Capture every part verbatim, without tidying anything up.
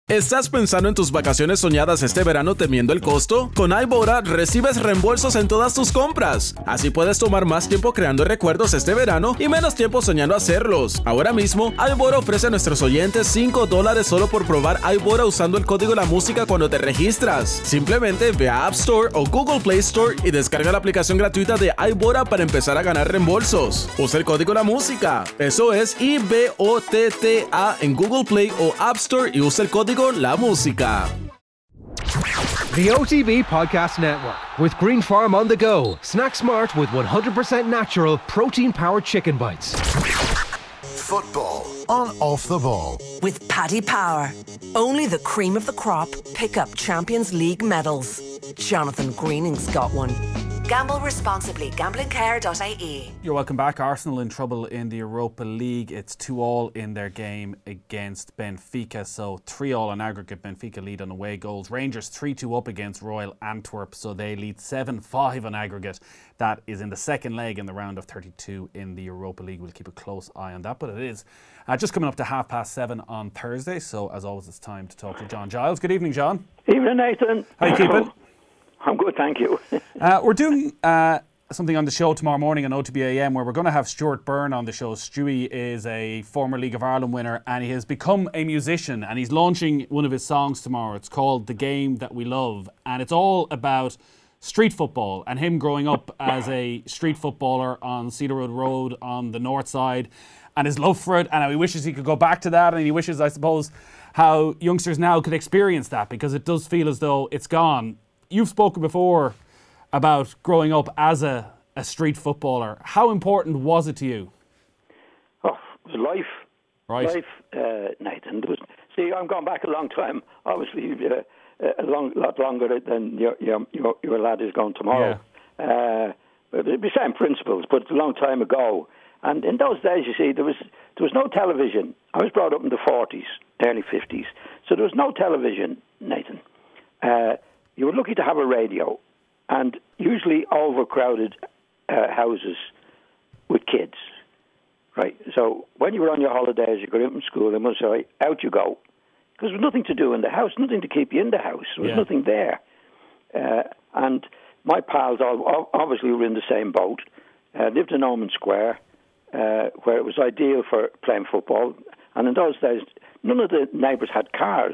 ¿Estás pensando en tus vacaciones soñadas este verano temiendo el costo? Con iBora recibes reembolsos en todas tus compras. Así puedes tomar más tiempo creando recuerdos este verano y menos tiempo soñando hacerlos. Ahora mismo, iBora ofrece a nuestros oyentes cinco dólares solo por probar iBora usando el código La Música cuando te registras. Simplemente ve a App Store o Google Play Store y descarga la aplicación gratuita de iBora para empezar a ganar reembolsos. Usa el código La Música. Eso es I B O T T A en Google Play o App Store y usa el código La Música. The O T B Podcast Network with Green Farm on the go. Snack smart with one hundred percent natural protein-powered chicken bites. Football on Off the Ball. With Paddy Power. Only the cream of the crop pick up Champions League medals. Jonathan Greening's got one. Gamble responsibly. Gambling care dot I E. You're welcome back. Arsenal in trouble in the Europa League. It's two all in their game against Benfica. So three all on aggregate. Benfica lead on away goals. Rangers three two up against Royal Antwerp. So they lead seven five on aggregate. That is in the second leg in the round of thirty-two in the Europa League. We'll keep a close eye on that. But it is uh, just coming up to half past seven on Thursday. So as always, it's time to talk to John Giles. Good evening, John. Evening, Nathan. How are you keeping? I'm good, thank you. uh, we're doing uh, something on the show tomorrow morning on O T B A M where we're going to have Stuart Byrne on the show. Stewie is a former League of Ireland winner and he has become a musician and he's launching one of his songs tomorrow. It's called The Game That We Love and it's all about street football and him growing up as a street footballer on Cedar Road Road on the north side and his love for it, and how he wishes he could go back to that, and he wishes, I suppose, how youngsters now could experience that because it does feel as though it's gone. You've spoken before about growing up as a, a street footballer. How important was it to you? Oh, it was life. Right. Life, uh, Nathan. There was, see, I'm going back a long time, obviously uh, a long, lot longer than your, your, your, your lad is going tomorrow. Yeah. Uh, but it'd be the same principles, but it's a long time ago. And in those days, you see, there was there was no television. I was brought up in the forties, early fifties. So there was no television, Nathan. Uh, you were lucky to have a radio, and usually overcrowded uh, houses with kids, right? So when you were on your holidays, you got in from school, and must say, out you go. Because there was nothing to do in the house, nothing to keep you in the house. There was yeah. nothing there. Uh, and my pals all obviously were in the same boat, uh, lived in Ormond Square, uh, where it was ideal for playing football. And in those days, none of the neighbours had cars,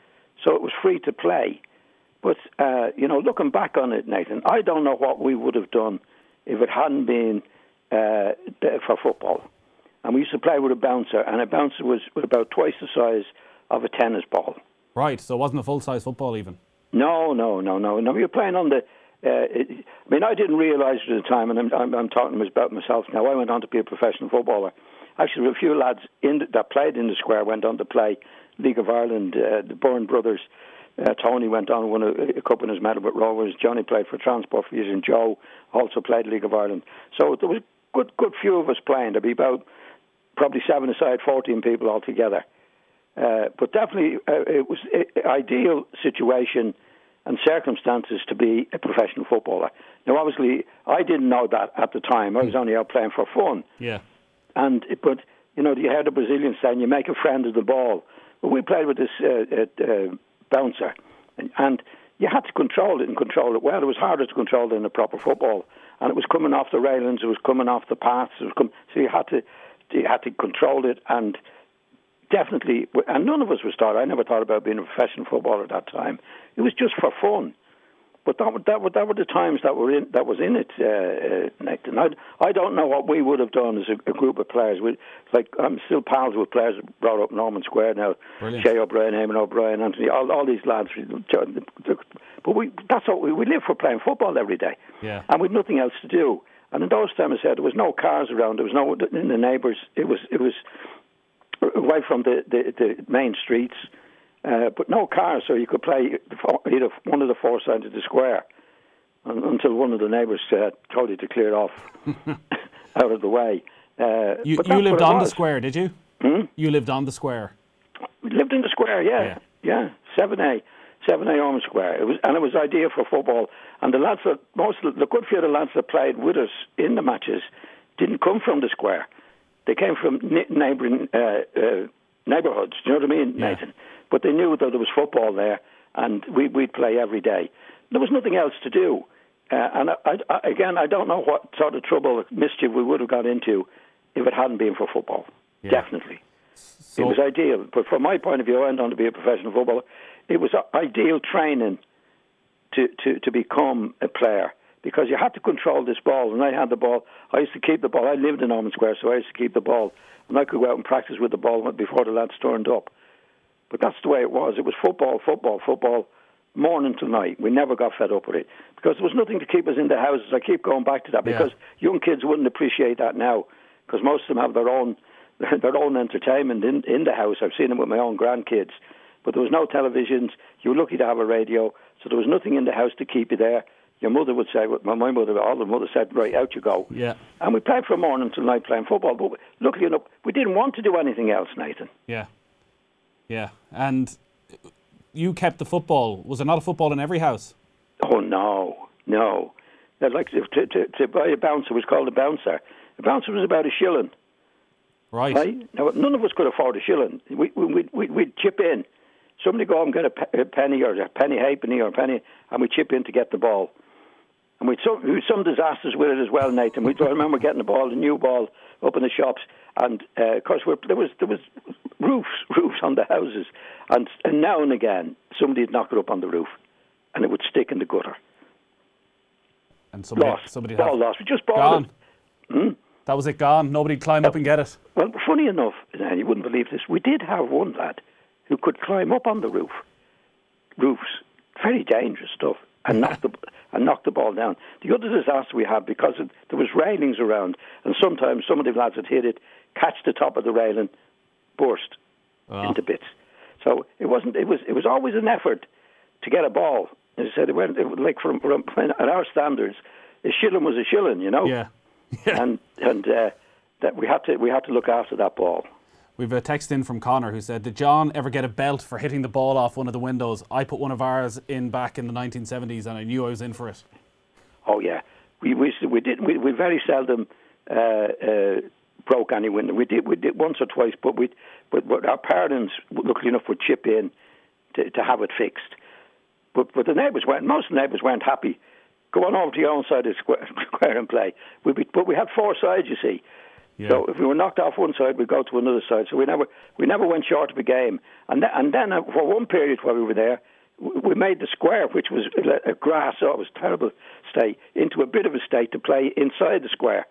so it was free to play. But, uh, you know, looking back on it, Nathan, I don't know what we would have done if it hadn't been uh, for football. And we used to play with a bouncer, and a bouncer was about twice the size of a tennis ball. Right, so it wasn't a full-size football even? No, no, no, no. No, we were playing on the... Uh, it, I mean, I didn't realise it at the time, and I'm, I'm, I'm talking about myself now. I went on to be a professional footballer. Actually, a few lads in the, that played in the square went on to play League of Ireland. Uh, the Byrne brothers... Uh, Tony went on and won a, a cup in his medal with Rovers. Johnny played for Transport for years, and Joe also played League of Ireland. So there was a good, good few of us playing. There'd be about probably seven aside, fourteen people altogether. Uh, but definitely uh, it was an ideal situation and circumstances to be a professional footballer. Now, obviously, I didn't know that at the time. I was only out playing for fun. Yeah. And but you know, you heard the Brazilians saying, "You make a friend of the ball." But we played with this. Uh, uh, bouncer, and, and you had to control it and control it well. It was harder to control than a proper football, and it was coming off the railings, it was coming off the paths, it was com- so you had to you had to control it, and definitely, and none of us was taught. I never thought about being a professional footballer at that time. It was just for fun. But that, that, that were the times that were in that was in it, uh, uh, Nathan. I, I don't know what we would have done as a, a group of players. We, like I'm still pals with players brought up in Ormond Square now. Brilliant. Shay O'Brien, Eamon O'Brien, Anthony, all, all these lads. But we that's what we, we live for, playing football every day. Yeah. And with nothing else to do. And in those times, I said there was no cars around. There was no in the neighbours. It was it was away from the, the, the main streets. Uh, but no cars, so you could play either one of the four sides of the square until one of the neighbours uh, told you to clear off out of the way. Uh, you but you lived on was. the square, did you? Hmm? You lived on the square? We lived in the square, yeah. Yeah, yeah. seven A, seven A Ormond Square. It was, and it was ideal for football. And the lads that, most of the, the good few of the lads that played with us in the matches didn't come from the square. They came from neighbouring uh, uh, neighbourhoods, do you know what I mean, yeah. Nathan? but they knew that there was football there, and we, we'd play every day. There was nothing else to do. Uh, and I, I, again, I don't know what sort of trouble, mischief we would have got into if it hadn't been for football. Yeah. Definitely. So, it was ideal. But from my point of view, I went on to be a professional footballer. It was ideal training to, to, to become a player, because you had to control this ball. And I had the ball. I used to keep the ball. I lived in Ormond Square, so I used to keep the ball. And I could go out and practice with the ball before the lads turned up. But that's the way it was. It was football, football, football, morning till night. We never got fed up with it, because there was nothing to keep us in the houses. I keep going back to that, because yeah. young kids wouldn't appreciate that now, because most of them have their own their own entertainment in, in the house. I've seen them with my own grandkids. But there was no televisions. You were lucky to have a radio, so there was nothing in the house to keep you there. Your mother would say, well, my mother, all the mother said, right, out you go. Yeah. And we played from morning till night playing football. But luckily enough, we didn't want to do anything else, Nathan. Yeah. Yeah. And you kept the football. Was there not a football in every house? Oh, no, no. Like to, to, to buy a bouncer was called a bouncer. A bouncer was about a shilling. Right. Right? Now, none of us could afford a shilling. We, we, we, we'd chip in. Somebody go and get a, pe- a penny or a penny halfpenny or a penny, and we chip in to get the ball. And we'd some, we had some disasters with it as well, Nathan. We, I remember getting the ball, the new ball, up in the shops, and uh, of course we're, there was there was roofs, roofs on the houses, and, and now and again somebody would knock it up on the roof, and it would stick in the gutter. And somebody, lost, somebody ball had lost. We just balled gone. it. Hmm? That was it, gone. Nobody'd climb up and get it. Well, funny enough, and you wouldn't believe this, we did have one lad who could climb up on the roof, roofs, very dangerous stuff, and knock the and knock the ball down. The other disaster we had, because it, there was railings around, and sometimes some of the lads would hit it, catch the top of the railing, burst oh. into bits. So it wasn't. It was. It was always an effort to get a ball. As I said, it went it, like from, from at our standards, a shilling was a shilling, you know. Yeah. yeah. And and uh, that we had to we had to look after that ball. We've a text in from Connor who said, did John ever get a belt for hitting the ball off one of the windows? I put one of ours in back in the nineteen seventies and I knew I was in for it. Oh, yeah. We we, we did we, we very seldom uh, uh, broke any window. We did we did once or twice, but we but, but our parents, luckily enough, would chip in to, to have it fixed. But but the neighbours weren't. Most neighbours weren't happy. Go on over to your own side of the square, square and play. We, but we had four sides, you see. Yeah. So if we were knocked off one side, we'd go to another side. So we never we never went short of a game. And th- and then uh, for one period while we were there, we made the square, which was a grass, oh, it was a terrible state, into a bit of a state to play inside the square.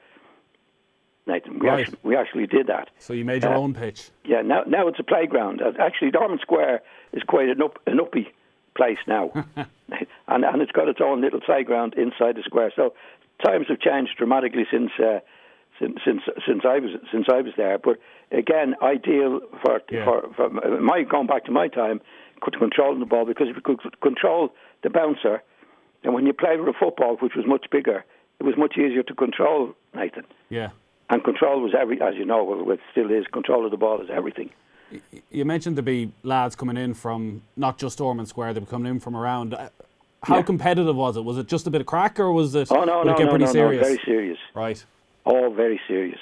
Nathan, we, right. actually, we actually did that. So you made your uh, own pitch? Yeah, now now it's a playground. Actually, Ormond Square is quite an, up, an uppy place now. and and it's got its own little playground inside the square. So times have changed dramatically since uh, since since since I was since I was there. But again, ideal for yeah. for, for my going back to my time, to controlling the ball, because if you could control the bouncer, and when you played with a football, which was much bigger, it was much easier to control, Nathan. Yeah. And control was every, as you know, well, it still is. Control of the ball is everything. You mentioned there'd be lads coming in from not just Ormond Square; they'd be coming in from around. How yeah. competitive was it? Was it just a bit of crack, or was it? Oh no, no, it get no, pretty no, serious? no, very serious. Right. Oh, very serious.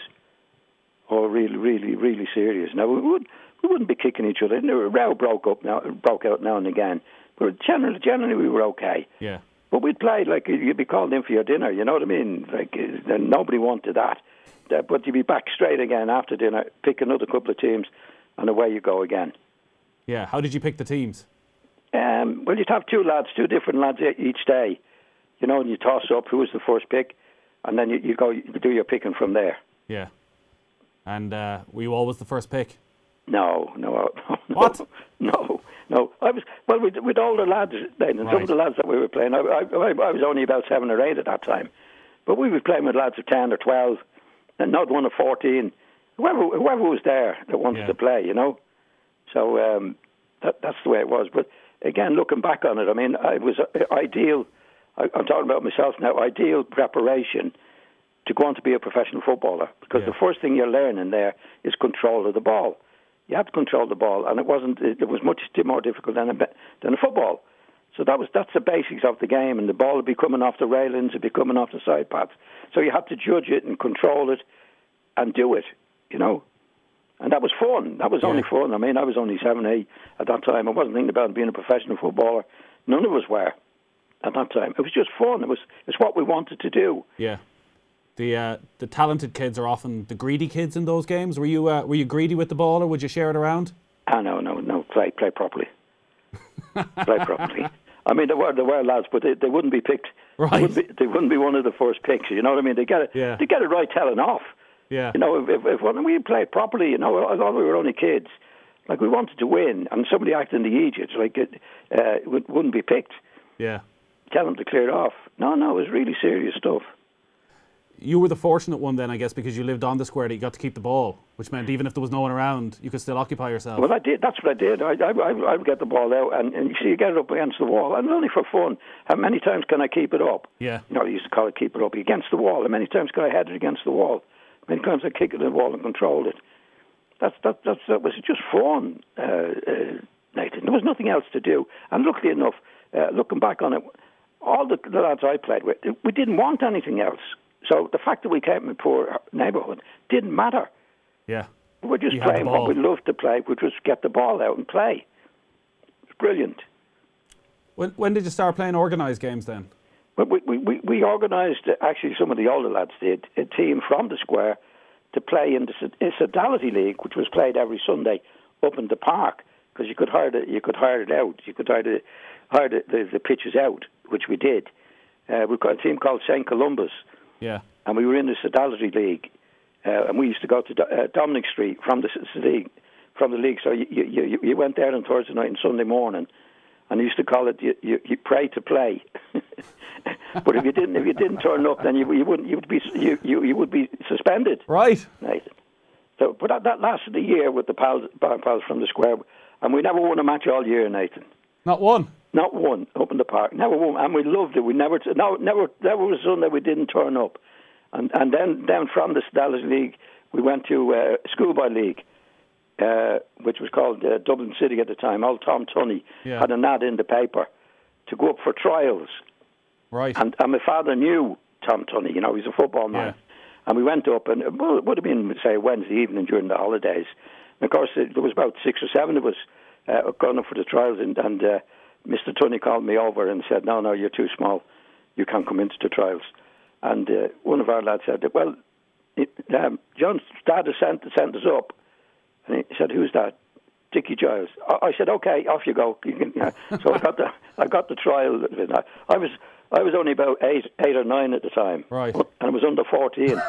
Oh, really, really, really serious. Now we would we wouldn't be kicking each other. A row broke up now, broke out now and again, but generally, generally we were okay. Yeah. But we'd play like you'd be called in for your dinner. You know what I mean? Like uh, nobody wanted that. Uh, but you'd be back straight again after dinner, pick another couple of teams, and away you go again. Yeah. How did you pick the teams? Um, well, you'd have two lads, two different lads each day. You know, and you toss up who was the first pick, and then you, you go you do your picking from there. Yeah. And uh, were you always the first pick? No, no, no. What? No, no. I was well with, with older lads then, and right. some of the lads that we were playing. I, I, I was only about seven or eight at that time, but we were playing with lads of ten or twelve, and not one of fourteen. Whoever, whoever was there that wanted yeah. to play, you know. So um, that, that's the way it was. But again, looking back on it, I mean, it was ideal. I, I'm talking about myself now. Ideal preparation to go on to be a professional footballer, because yeah. the first thing you're learning there is control of the ball. You have to control the ball, and it wasn't. It was much more difficult than a than a football. So that was that's the basics of the game, and the ball would be coming off the railings, it'd be coming off the side paths. So you had to judge it and control it, and do it. You know, And that was fun. That was Yeah. only fun. I mean, I was only seven, eight at that time. I wasn't thinking about being a professional footballer. None of us were at that time. It was just fun. It was it's what we wanted to do. Yeah. The uh, the talented kids are often the greedy kids in those games. Were you uh, were you greedy with the ball, or would you share it around? Ah, no, no, no. Play, play properly. play properly. I mean, there were there were lads, but they, they wouldn't be picked. Right. They wouldn't, be, they wouldn't be one of the first picks. You know what I mean? They get it. Yeah. They get it right telling off. Yeah. You know, if, if, if when we played properly, you know, although we were only kids, like we wanted to win, and somebody acting the Egypt, like it uh, would, wouldn't be picked. Yeah. Tell them to clear it off. No, no, it was really serious stuff. You were the fortunate one then, I guess, because you lived on the square that you got to keep the ball, which meant even if there was no one around, you could still occupy yourself. Well, I did. That's what I did. I, I, I would get the ball out, and, and you see, you get it up against the wall, and only for fun. How many times can I keep it up? Yeah. You know, they used to call it keep it up against the wall. How many times can I head it against the wall? How many times I kick it in the wall and control it? That's that. That's that was just fun, uh, uh, Nathan. There was nothing else to do, and luckily enough, uh, looking back on it, all the, the lads I played with, we didn't want anything else. So the fact that we came from a poor neighbourhood didn't matter. Yeah. We were just You had the playing ball. what we loved to play, which was get the ball out and play. It was brilliant. When when did you start playing organised games then? But we, we, we, we organised, uh, actually some of the older lads did, a team from the square to play in the Sod- Sodality League, which was played every Sunday up in the park, because you could hire it, you could hire it out, you could hire the, hire the, the, the pitches out, which we did. Uh, we've got a team called Saint Columbus, Yeah. and we were in the Sodality League, uh, and we used to go to Do- uh, Dominic Street from the S- league, from the league. So you, you, you, you went there on Thursday night and Sunday morning, and you used to call it you, you, you pray to play. But if you didn't, if you didn't turn up, then you, you wouldn't, you would be, you, you, you would be suspended. Right. Nathan. So, but that, that lasted a year with the pals, pals from the square, and we never won a match all year, Nathan. Not one. Not one up in the park. Never one, and we loved it. We never, no, never, never was a Sunday we didn't turn up. And and then down from the Dallas League, we went to uh, Schoolboy League, uh, which was called uh, Dublin City at the time. Old Tom Tunney Yeah. had an ad in the paper to go up for trials. Right. And, and my father knew Tom Tunney, you know, he's a football man. Yeah. And we went up, and well, it would have been, say, Wednesday evening during the holidays. And of course, there was about six or seven of us uh, going up for the trials, and, and uh, Mister Tunney called me over and said, no, no, you're too small. You can't come into the trials. And uh, one of our lads said, well, it, um, John's dad has sent, sent us up. And he said, who's that? Dickie Giles. I, I said, okay, off you go. You can, uh, so I got the I got the trial. I was I was only about eight eight or nine at the time. Right. And I was under fourteen.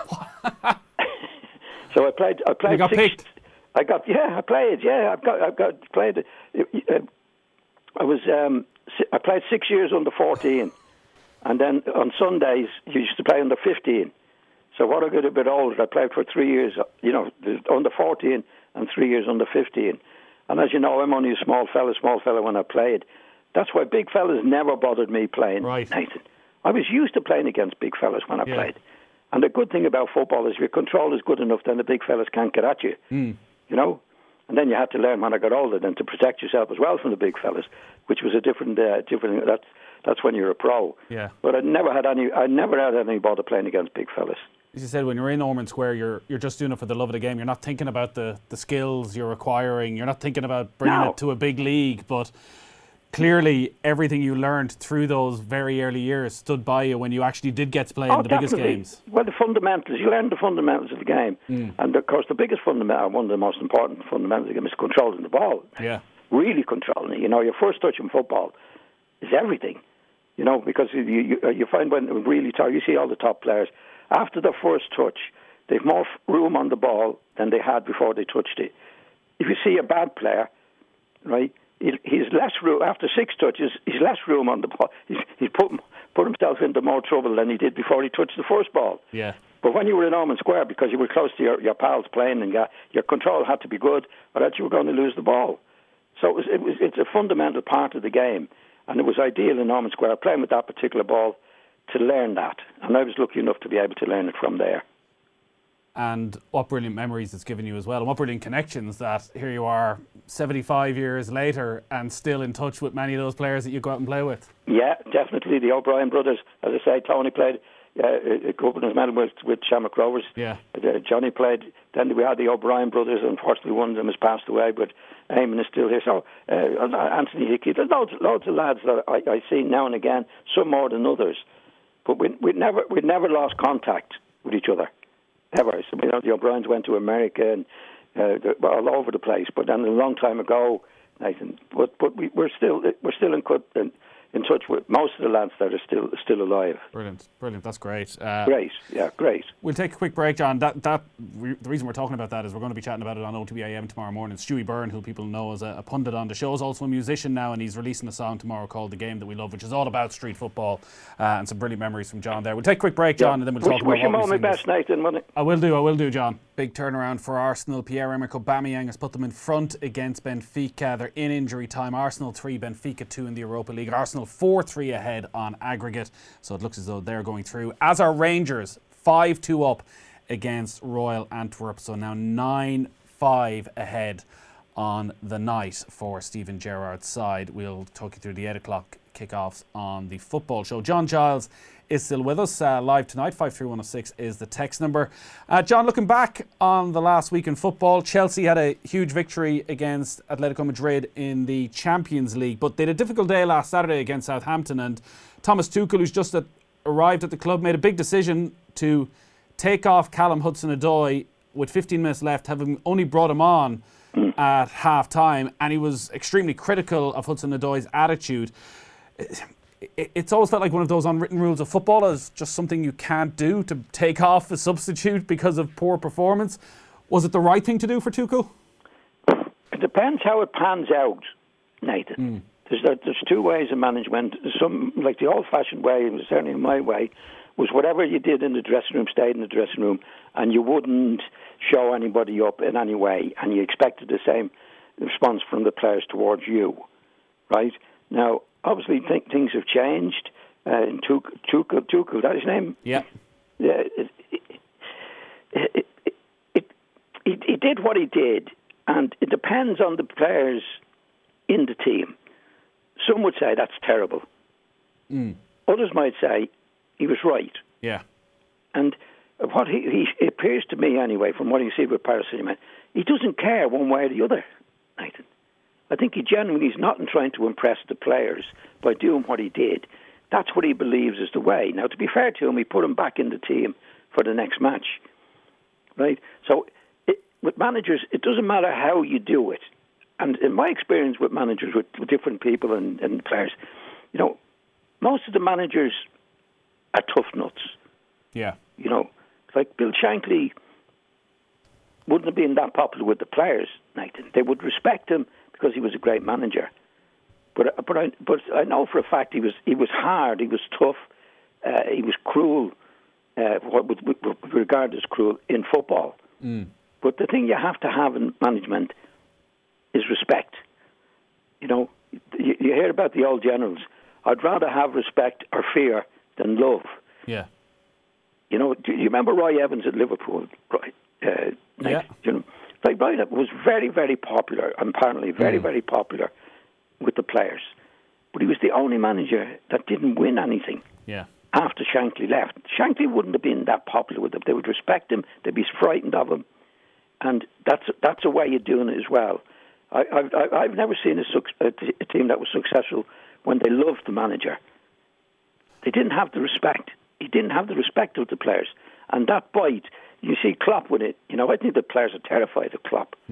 So I played. I played. You got six, picked? I got. Yeah, I played. Yeah, I've got. I've got played. Uh, I was. Um, si- I played six years under fourteen, and then on Sundays you used to play under fifteen. So what I got a bit older, I played for three years. You know, under fourteen and three years under fifteen. And as you know, I'm only a small fella, small fella when I played. That's why big fellas never bothered me playing, Right. Nathan. I was used to playing against big fellas when I Yeah. played. And the good thing about football is your control is good enough, then the big fellas can't get at you. Mm. You know? And then you had to learn when I got older then to protect yourself as well from the big fellas, which was a different, uh, different. That's that's when you're a pro. Yeah. But I never had any. I never had any bother playing against big fellas. As you said, when you're in Ormond Square, you're you're just doing it for the love of the game. You're not thinking about the, the skills you're acquiring. You're not thinking about bringing No. it to a big league. But clearly, everything you learned through those very early years stood by you when you actually did get to play in the biggest definitely. games. Well, the fundamentals. You learn the fundamentals of the game. Mm. And, of course, the biggest fundamental, one of the most important fundamentals of the game is controlling the ball. Yeah. Really controlling it. You know, your first touch in football is everything. You know, because you you, you find when really top, you see all the top players, after their first touch, they've more room on the ball than they had before they touched it. If you see a bad player, right, he's less room, after six touches, he's less room on the ball. He's, he's put, put himself into more trouble than he did before he touched the first ball. Yeah. But when you were in Ormond Square, because you were close to your, your pals playing, and got, your control had to be good, or else you were going to lose the ball. So it was, it was, it's a fundamental part of the game. And it was ideal in Ormond Square, playing with that particular ball, to learn that. And I was lucky enough to be able to learn it from there. And what brilliant memories it's given you as well, and what brilliant connections that here you are seventy-five years later and still in touch with many of those players that you go out and play with. Yeah, definitely. The O'Brien brothers, as I say, Tony played uh, a governor's medal with, with Shamrock Rovers. Yeah. Uh, Johnny played. Then we had the O'Brien brothers. Unfortunately, one of them has passed away, but Eamon is still here. So uh, Anthony Hickey. There's loads, loads of lads that I, I see now and again. Some more than others, but we we never we never lost contact with each other, ever. So, you know, the O'Briens went to America and uh, they're all over the place. But then a long time ago, Nathan. But but we, we're still we're still in cut. In, in touch with most of the lads that are still still alive. Brilliant, brilliant. That's great. Uh, great, yeah, great. We'll take a quick break, John. That that re- the reason we're talking about that is we're going to be chatting about it on O T B A M tomorrow morning. Stewie Byrne, who people know as a, a pundit on the show, is also a musician now, and he's releasing a song tomorrow called "The Game That We Love," which is all about street football, uh, and some brilliant memories from John there. We'll take a quick break, John, yeah. and then we'll wish, talk about wish what him all we've my seen best, Nathan. Wouldn't it? I will do, I will do, John. Big turnaround for Arsenal. Pierre-Emerick Aubameyang has put them in front against Benfica. They're in injury time. Arsenal three, Benfica two in the Europa League. Arsenal four three ahead on aggregate, so it looks as though they're going through. As are Rangers, five two up against Royal Antwerp, so now nine five ahead on the night for Stephen Gerrard's side. We'll talk you through the eight o'clock kickoffs on the football show. John Giles is still with us uh, live tonight. five three one oh six is the text number. Uh, John, looking back on the last week in football, Chelsea had a huge victory against Atletico Madrid in the Champions League, but they had a difficult day last Saturday against Southampton, and Thomas Tuchel, who's just at, arrived at the club, made a big decision to take off Callum Hudson-Odoi with fifteen minutes left, having only brought him on at half time, and he was extremely critical of Hudson-Odoi's attitude. It's always felt like one of those unwritten rules of football, as just something you can't do, to take off a substitute because of poor performance. Was it the right thing to do for Tuchel? It depends how it pans out, Nathan. Mm. There's, there's two ways of management. Some, like the old-fashioned way, certainly in my way, was whatever you did in the dressing room stayed in the dressing room, and you wouldn't show anybody up in any way, and you expected the same response from the players towards you, right? Now, obviously, th- things have changed. Uh, Tuchel, Tuchel, Tuchel, that his name? Yeah. Yeah. It, it, it, it, it, it, he did what he did, and it depends on the players in the team. Some would say that's terrible. Mm. Others might say he was right. Yeah. And what he, he it appears to me, anyway, from what you see with Paris Saint-Germain, he doesn't care one way or the other, Nathan. I think he genuinely is not in trying to impress the players by doing what he did. That's what he believes is the way. Now, to be fair to him, he put him back in the team for the next match, right? So it, with managers, it doesn't matter how you do it. And in my experience with managers, with, with different people and, and players, you know, most of the managers are tough nuts. Yeah. You know, like Bill Shankly wouldn't have been that popular with the players, Nathan. They would respect him because he was a great manager. But but I but I know for a fact he was he was hard, he was tough, uh, he was cruel, uh, what with, with, with regard as cruel in football. Mm. But the thing you have to have in management is respect. You know, you, you hear about the old generals. I'd rather have respect or fear than love. Yeah. You know, do you remember Roy Evans at Liverpool? Right. Uh, yeah. You know, like Roy was very, very popular, apparently very, mm. very popular with the players. But he was the only manager that didn't win anything. Yeah. After Shankly left. Shankly wouldn't have been that popular with them. They would respect him. They'd be frightened of him. And that's that's a way of doing it as well. I, I've, I've never seen a, a, a team that was successful when they loved the manager. They didn't have the respect. He didn't have the respect of the players. And that bite, you see Klopp with it. You know, I think the players are terrified of Klopp. Hmm.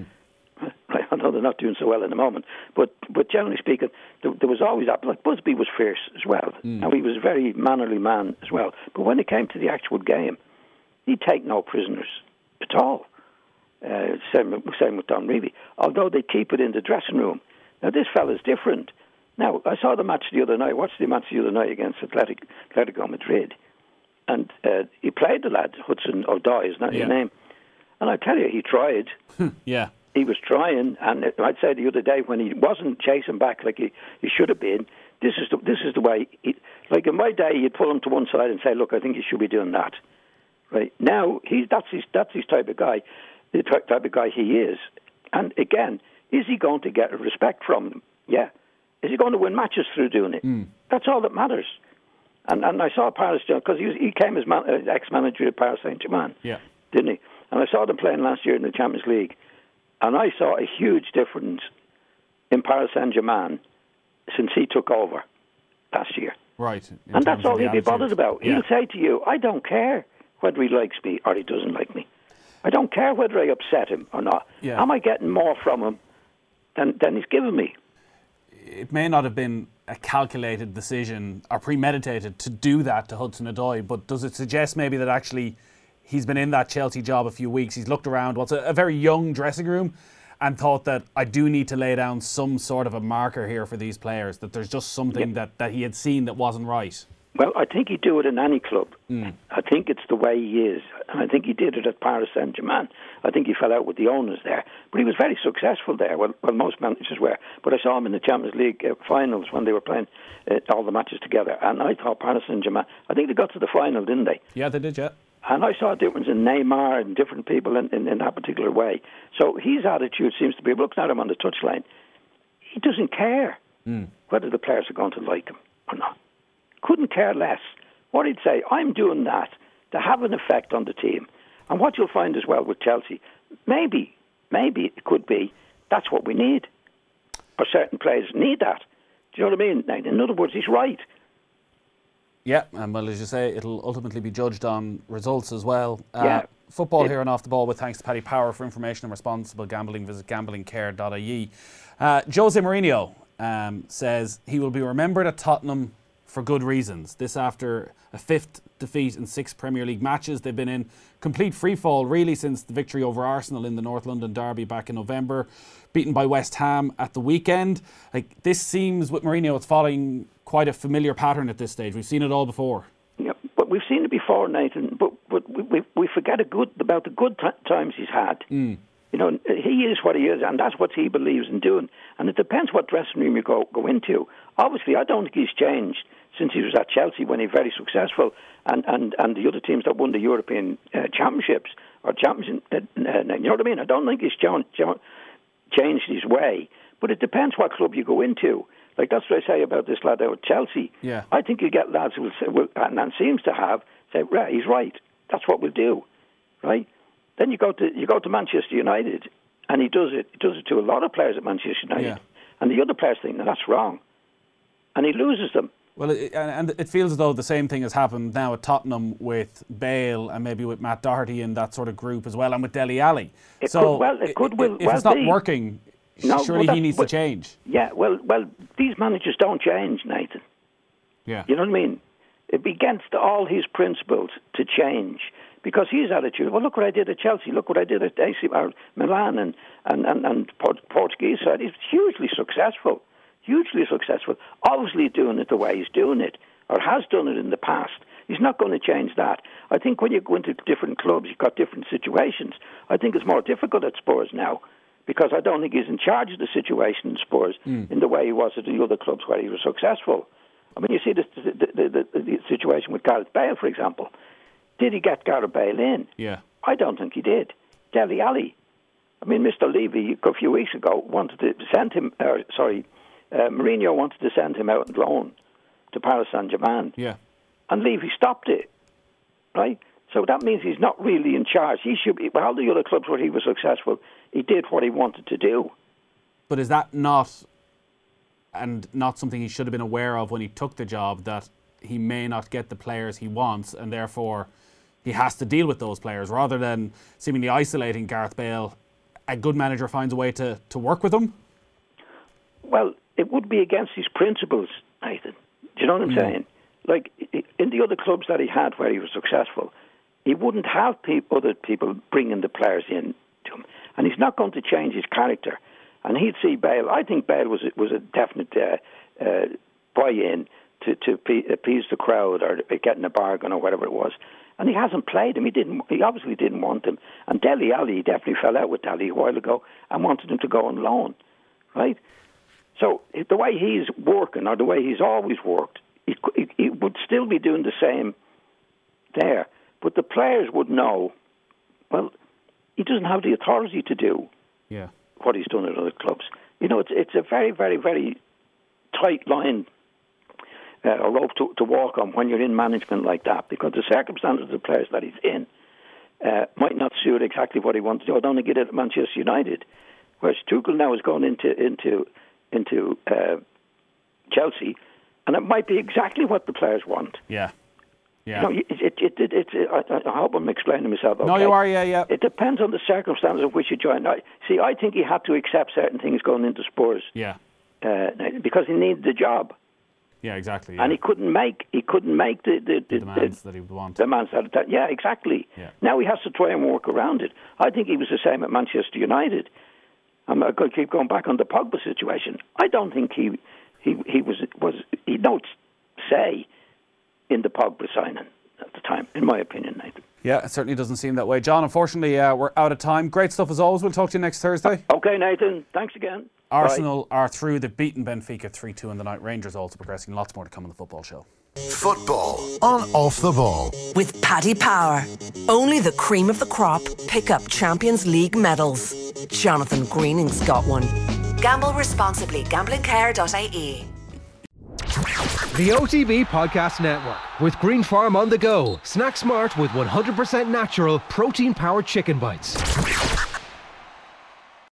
I know they're not doing so well in the moment. But but generally speaking, there, there was always that. Like Busby was fierce as well. Hmm. Now, he was a very mannerly man as well. But when it came to the actual game, he'd take no prisoners at all. Uh, same, same with Don Revie. Although they keep it in the dressing room. Now, this fella's different. Now, I saw the match the other night. Watched the match the other night against Athletic, Atletico Madrid. And uh, he played the lad, Hudson Odoi, isn't that yeah. his name? And I tell you, he tried. yeah. He was trying, and I'd say the other day when he wasn't chasing back like he, he should have been, this is the, this is the way. He, like in my day, you'd pull him to one side and say, look, I think you should be doing that. Right now, he, that's, his, that's his type of guy, the type of guy he is. And again, is he going to get respect from them? Yeah. Is he going to win matches through doing it? Mm. That's all that matters. And and I saw Paris, because he, he came as man, uh, ex-manager at Paris Saint-Germain, yeah. didn't he? And I saw them playing last year in the Champions League, and I saw a huge difference in Paris Saint-Germain since he took over last year. Right. And that's all he'll be bothered about. Yeah. He'll say to you, I don't care whether he likes me or he doesn't like me. I don't care whether I upset him or not. Yeah. Am I getting more from him than, than he's given me? It may not have been a calculated decision or premeditated to do that to Hudson-Odoi, but does it suggest maybe that actually he's been in that Chelsea job a few weeks, he's looked around what's a, a very young dressing room and thought that I do need to lay down some sort of a marker here for these players, that there's just something yeah. that, that he had seen that wasn't right? Well, I think he'd do it in any club. Mm. I think it's the way he is. And I think he did it at Paris Saint-Germain. I think he fell out with the owners there. But he was very successful there, well, well most managers were. But I saw him in the Champions League uh, finals when they were playing uh, all the matches together. And I thought Paris Saint-Germain, I think they got to the final, didn't they? Yeah, they did, yeah. And I saw a difference in Neymar and different people in, in, in that particular way. So his attitude seems to be, looking at him on the touchline, he doesn't care mm. whether the players are going to like him or not. Couldn't care less. What he'd say, I'm doing that to have an effect on the team. And what you'll find as well with Chelsea, maybe, maybe it could be, that's what we need. Or certain players need that. Do you know what I mean? In other words, he's right. Yeah, and well, as you say, it'll ultimately be judged on results as well. Uh, yeah. Football it, here on Off the Ball with thanks to Paddy Power. For information on responsible gambling, visit gambling care dot I E. Uh, Jose Mourinho um, says he will be remembered at Tottenham for good reasons. This after a fifth defeat in six Premier League matches. They've been in complete freefall really since the victory over Arsenal in the North London derby back in November, beaten by West Ham at the weekend. Like, this seems, with Mourinho, it's following quite a familiar pattern at this stage. We've seen it all before. Yeah, but we've seen it before, Nathan. But but we we, we forget a good about the good t- times he's had. Mm. You know, he is what he is, and that's what he believes in doing. And it depends what dressing room you go go into. Obviously, I don't think he's changed since he was at Chelsea when he was very successful, and, and, and the other teams that won the European uh, championships or champions. Uh, uh, you know what I mean? I don't think he's ch- ch- changed his way, but it depends what club you go into. Like, that's what I say about this lad out at Chelsea. Yeah. I think you get lads who will say, well, and, and seems to have say, right, he's right. That's what we'll do, right? Then you go to you go to Manchester United, and he does it. He does it to a lot of players at Manchester United, yeah. And the other players think, no, that's wrong, and he loses them. Well, it, and it feels as though the same thing has happened now at Tottenham with Bale and maybe with Matt Doherty in that sort of group as well, and with Dele Alli. It so could, well, it could if, well, if well it's not be. working, no, surely well, he needs well, to change. Yeah, well, well, these managers don't change, Nathan. Yeah, you know what I mean. It'd be against all his principles to change. Because his attitude, well, look what I did at Chelsea, look what I did at A C Milan and, and, and, and Portuguese side. He's hugely successful, hugely successful. Obviously doing it the way he's doing it, or has done it in the past. He's not going to change that. I think when you go into different clubs, you've got different situations. I think it's more difficult at Spurs now, because I don't think he's in charge of the situation in Spurs mm. in the way he was at the other clubs where he was successful. I mean, you see the, the, the, the, the situation with Gareth Bale, for example. Did he get Gareth Bale in? Yeah. I don't think he did. Dele Alli. I mean, Mister Levy, a few weeks ago, wanted to send him, uh, sorry, uh, Mourinho wanted to send him out on loan to Paris Saint-Germain. Yeah. And Levy stopped it, right? So that means he's not really in charge. He should be, well, all the other clubs where he was successful, he did what he wanted to do. But is that not, and not something he should have been aware of when he took the job, that he may not get the players he wants, and therefore he has to deal with those players, rather than seemingly isolating Gareth Bale? A good manager finds a way to, to work with him? Well, it would be against his principles, Nathan. Do you know what I'm mm. saying? Like, in the other clubs that he had where he was successful, he wouldn't have people, other people bringing the players in to him. And he's not going to change his character. And he'd see Bale. I think Bale was, was a definite uh, uh, buy-in to, to appease the crowd or getting a bargain or whatever it was. And he hasn't played him. He didn't. He obviously didn't want him. And Dele Alli, he definitely fell out with Dele a while ago and wanted him to go on loan, right? So the way he's working, or the way he's always worked, he, he, he would still be doing the same there. But the players would know, well, he doesn't have the authority to do yeah. what he's done at other clubs. You know, it's it's a very, very, very tight line uh, a rope to, to walk on when you're in management like that, because the circumstances of the players that he's in uh, might not suit exactly what he wants to do. I don't think he did at Manchester United, whereas Tuchel now has gone into into into uh, Chelsea, and it might be exactly what the players want. Yeah. Yeah. You know, it, it, it, it, it, it, I, I hope I'm explaining myself. Okay? No, you are, yeah, yeah. It depends on the circumstances of which you join. I, see, I think he had to accept certain things going into Spurs. Yeah. Uh, because he needed the job. Yeah, exactly. Yeah. And he couldn't make he couldn't make the the, the, the demands the, that he would want. Demands that, that yeah, exactly. Yeah. Now he has to try and work around it. I think he was the same at Manchester United. I'm going to keep going back on the Pogba situation. I don't think he he he was was he don't say in the Pogba signing at the time, in my opinion, Nathan. Yeah, it certainly doesn't seem that way. John, unfortunately, uh, we're out of time. Great stuff as always. We'll talk to you next Thursday. Okay, Nathan. Thanks again. Arsenal Bye. are through. They've beaten Benfica three two in the night. Rangers also progressing. Lots more to come on the football show. Football on Off the Ball. With Paddy Power. Only the cream of the crop pick up Champions League medals. Jonathan Greening's got one. Gamble responsibly. Gambling care dot I E. The O T B Podcast Network with Green Farm on the go. Snack smart with one hundred percent natural protein-powered chicken bites.